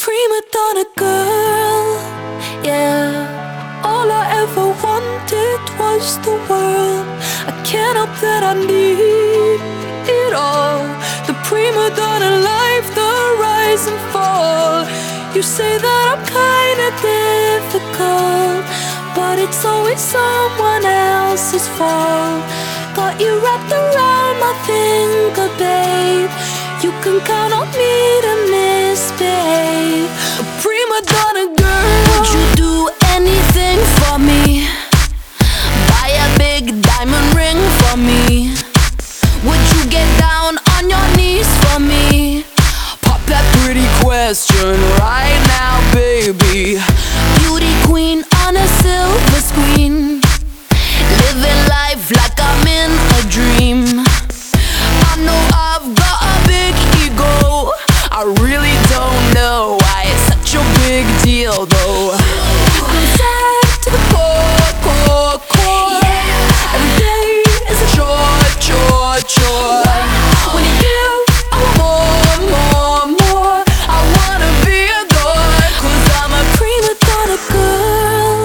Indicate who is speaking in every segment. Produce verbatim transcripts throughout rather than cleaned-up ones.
Speaker 1: prima donna girl, yeah. All I ever wanted was the world. I can't help that I need it all. The prima donna life, the rise and fall. You say that I'm kinda difficult, but it's always someone else's fault. Got you wrapped around my finger, babe. You can count on me to misbehave. A prima donna girl. Would you do anything for me? Buy a big diamond ring for me? Would you get down on your knees for me? Pop that pretty question right now, baby. Beauty queen on a silver screen, living life like I'm in a dream. I know I've got a big ego. I really don't know why it's such a big deal though. I'm sad to the core, core, core. Every day is a chore, chore, chore. When you give, I want more, more, more. I wanna be adored, cause I'm a prima donna girl,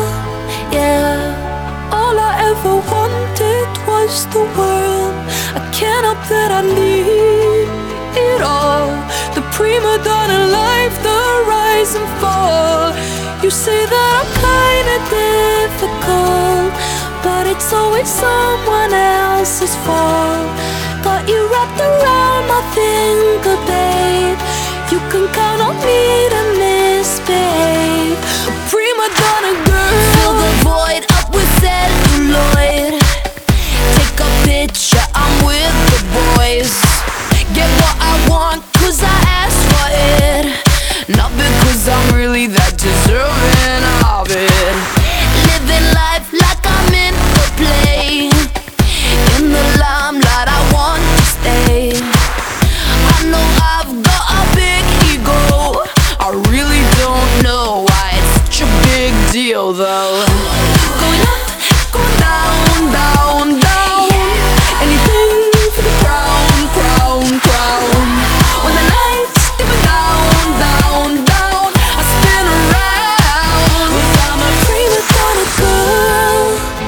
Speaker 1: yeah. All I ever wanted was the world. I can't help that I need it all. The prima donna life, the rise and fall. You say that I'm kinda difficult, but it's always someone else's fault. Got you wrapped around my finger, babe. You can count on me to misbehave. A prima donna girl. Fill the void up with celluloid. Take a picture, I'm with the boys. Get what I want, cause I asked for it, not because I'm really that deserving of it. Living life like I'm in a play, in the limelight I want to stay. I know I've got a big ego. I really don't know why it's such a big deal though. Going up, going down, down, down. Anything for the crown, crown, crown. When the lights dip down, down, down, I spin around. Cause I'm a prima donna girl,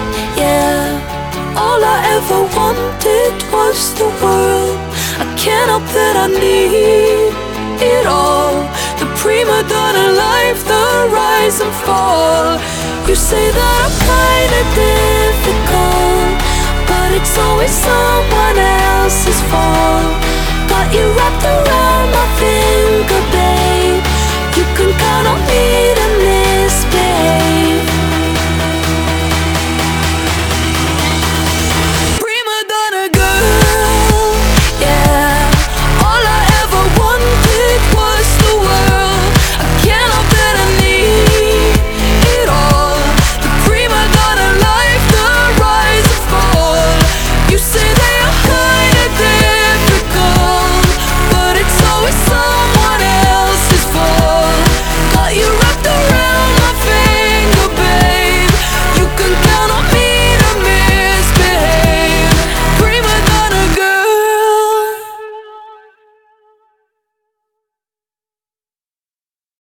Speaker 1: yeah. All I ever wanted was the world. I can't help that I need it all. The prima donna life, the rise and fall. You say that I'm kinda difficult, but it's always someone else's fault. Got you wrapped around my finger, babe.